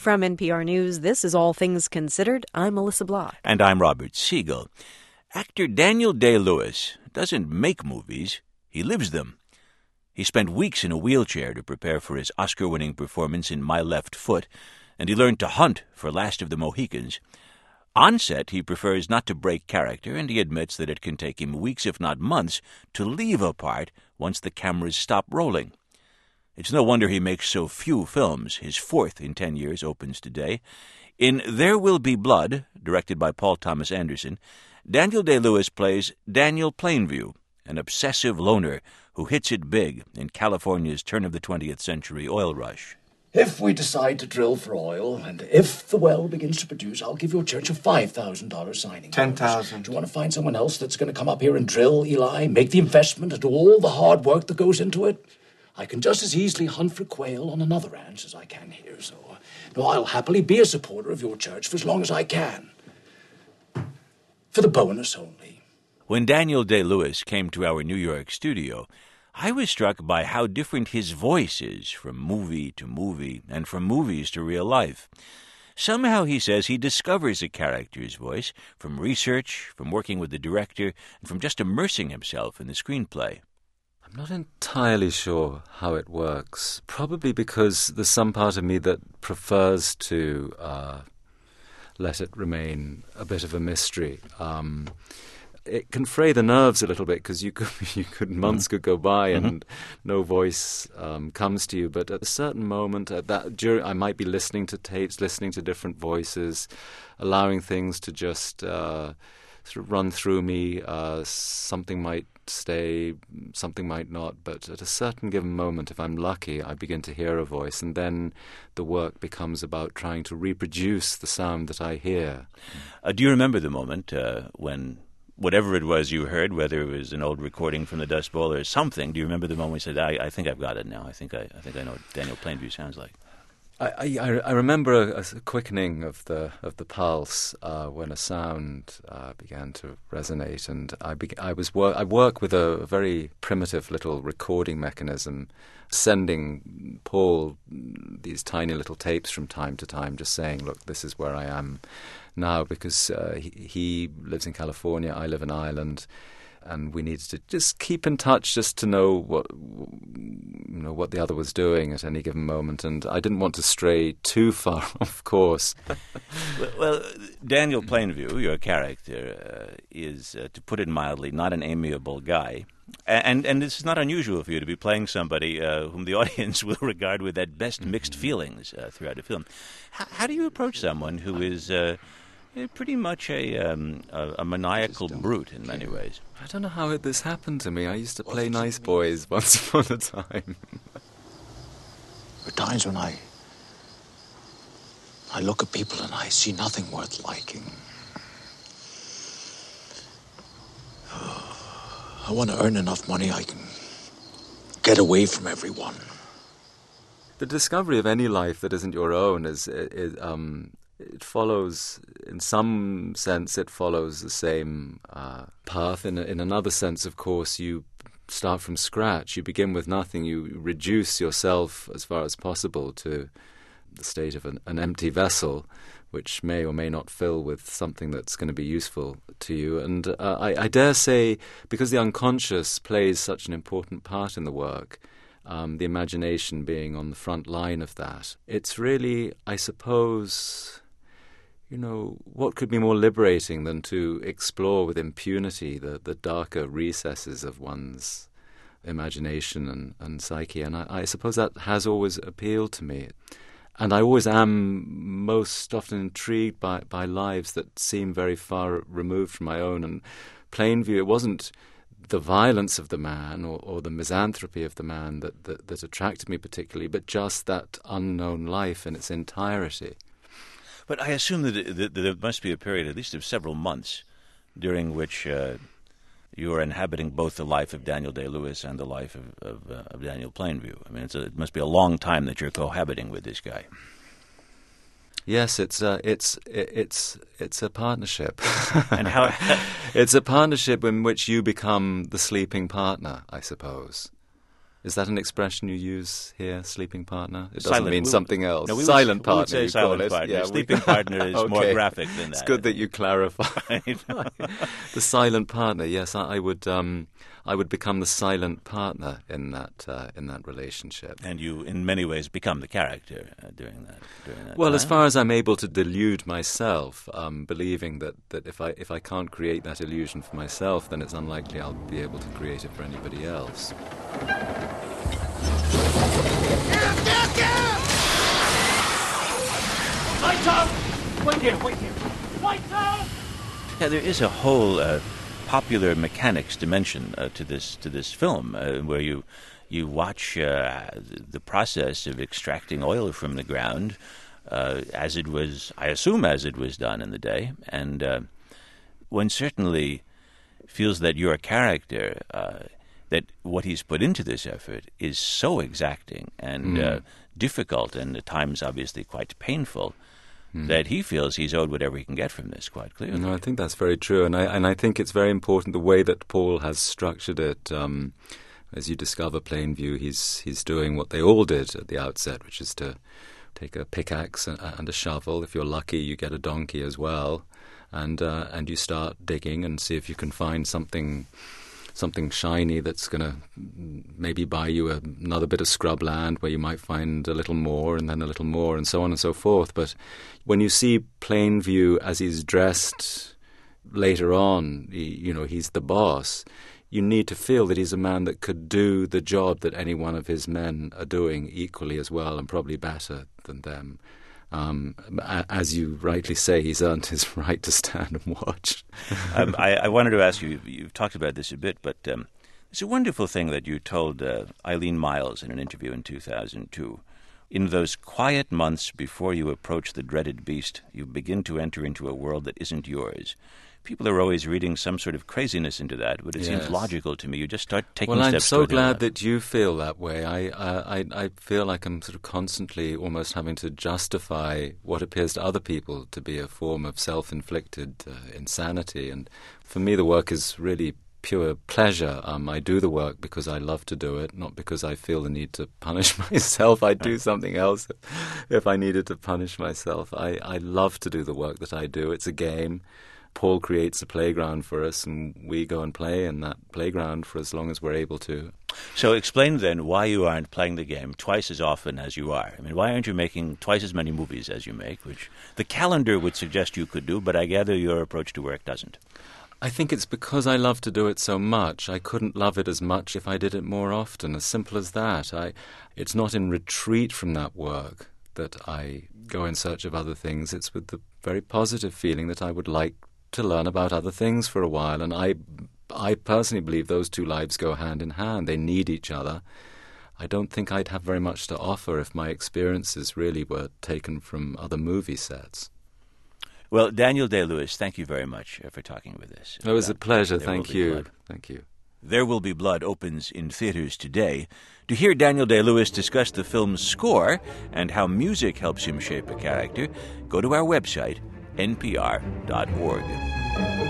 From NPR News, this is All Things Considered. I'm Melissa Block. And I'm Robert Siegel. Actor Daniel Day-Lewis doesn't make movies, he lives them. He spent weeks in a wheelchair to prepare for his Oscar-winning performance in My Left Foot, and he learned to hunt for Last of the Mohicans. On set, he prefers not to break character, and he admits that it can take him weeks, if not months, to leave a part once the cameras stop rolling. It's no wonder he makes so few films. His fourth in 10 years opens today. In There Will Be Blood, directed by Paul Thomas Anderson, Daniel Day-Lewis plays Daniel Plainview, an obsessive loner who hits it big in California's turn-of-the-20th century oil rush. If we decide to drill for oil, and if the well begins to produce, I'll give your church a $5,000 signing bonus. $10,000. Do you want to find someone else that's going to come up here and drill, Eli? Make the investment and do all the hard work that goes into it? I can just as easily hunt for quail on another ranch as I can here, so I'll happily be a supporter of your church for as long as I can. For the bonus only. When Daniel Day-Lewis came to our New York studio, I was struck by how different his voice is from movie to movie and from movies to real life. Somehow, he says, he discovers a character's voice from research, from working with the director, and from just immersing himself in the screenplay. I'm not entirely sure how it works. Probably because there's some part of me that prefers to let it remain a bit of a mystery. It can fray the nerves a little bit because months could go by and no voice comes to you. But at a certain moment, I might be listening to tapes, listening to different voices, allowing things to just sort of run through me. Something might stay, something might not, but at a certain given moment, if I'm lucky, I begin to hear a voice, and then the work becomes about trying to reproduce the sound that I hear. Do you remember the moment when whatever it was you heard, whether it was an old recording from the Dust Bowl or something, do you remember the moment you said, I think I've got it now, I think I know what Daniel Plainview sounds like? I remember a quickening of the pulse when a sound began to resonate, and I work with a very primitive little recording mechanism, sending Paul these tiny little tapes from time to time, just saying, "Look, this is where I am now," because he lives in California, I live in Ireland. And we needed to just keep in touch, just to know what the other was doing at any given moment. And I didn't want to stray too far off course. Well, Daniel Plainview, your character, is, to put it mildly, not an amiable guy. And this is not unusual for you to be playing somebody whom the audience will regard with at best mixed feelings throughout the film. How do you approach someone who is pretty much a maniacal brute in many ways? I don't know how this happened to me. I used to play nice boys once upon a time. There are times when I look at people and I see nothing worth liking. I want to earn enough money I can get away from everyone. The discovery of any life that isn't your own it follows, in some sense, it follows the same path. In another sense, of course, you start from scratch. You begin with nothing. You reduce yourself as far as possible to the state of an empty vessel, which may or may not fill with something that's going to be useful to you. And I dare say, because the unconscious plays such an important part in the work, the imagination being on the front line of that, it's really, I suppose, what could be more liberating than to explore with impunity the darker recesses of one's imagination and psyche? And I suppose that has always appealed to me. And I always am most often intrigued by lives that seem very far removed from my own. And Plainview, it wasn't the violence of the man or the misanthropy of the man that attracted me particularly, but just that unknown life in its entirety. But I assume that there must be a period, at least of several months, during which you are inhabiting both the life of Daniel Day-Lewis and the life of Daniel Plainview. I mean, it must be a long time that you're cohabiting with this guy. Yes, it's a partnership. And how? It's a partnership in which you become the sleeping partner, I suppose. Is that an expression you use here, sleeping partner? It doesn't Silent. mean something else. No, silent partner, we would say you silent call it. partner. Yeah, Sleeping partner is Okay. more graphic than that. It's good that you clarify. The silent partner, yes, I would become the silent partner in that relationship. And you, in many ways, become the character during that Well, time. as far as I'm able to delude myself, believing that if I can't create that illusion for myself, then it's unlikely I'll be able to create it for anybody else. Lights out! Wait here! Lights out! Yeah, there is a whole popular mechanics dimension to this film, where you watch the process of extracting oil from the ground, as it was done in the day, and one certainly feels that your character, that what he's put into this effort is so exacting and difficult, and at times obviously quite painful, that he feels he's owed whatever he can get from this, quite clearly. No, I think that's very true, and I think it's very important the way that Paul has structured it. As you discover Plainview, he's doing what they all did at the outset, which is to take a pickaxe and a shovel. If you're lucky, you get a donkey as well, and you start digging and see if you can find something shiny that's going to maybe buy you another bit of scrubland where you might find a little more and then a little more and so on and so forth. But when you see Plainview as he's dressed later on, he's the boss, you need to feel that he's a man that could do the job that any one of his men are doing equally as well and probably better than them. As you rightly say, he's earned his right to stand and watch. I wanted to ask you, you've talked about this a bit, but it's a wonderful thing that you told Eileen Miles in an interview in 2002. In those quiet months before you approach the dreaded beast, you begin to enter into a world that isn't yours. People are always reading some sort of craziness into that, but it seems logical to me. You just start taking steps. Well, I'm so glad that that you feel that way. I feel like I'm sort of constantly almost having to justify what appears to other people to be a form of self-inflicted insanity. And for me, the work is really pure pleasure. I do the work because I love to do it, not because I feel the need to punish myself. I'd do something else if I needed to punish myself. I love to do the work that I do. It's a game. Paul creates a playground for us, and we go and play in that playground for as long as we're able to. So explain then why you aren't playing the game twice as often as you are. I mean, why aren't you making twice as many movies as you make, which the calendar would suggest you could do, but I gather your approach to work doesn't. I think it's because I love to do it so much. I couldn't love it as much if I did it more often, as simple as that. It's not in retreat from that work that I go in search of other things. It's with the very positive feeling that I would like to learn about other things for a while, and I personally believe those two lives go hand in hand. They need each other. I don't think I'd have very much to offer if my experiences really were taken from other movie sets. Well, Daniel Day-Lewis, thank you very much for talking with us. It was a pleasure. Thank you. Thank you. There Will Be Blood opens in theaters today. To hear Daniel Day-Lewis discuss the film's score and how music helps him shape a character, go to our website, npr.org.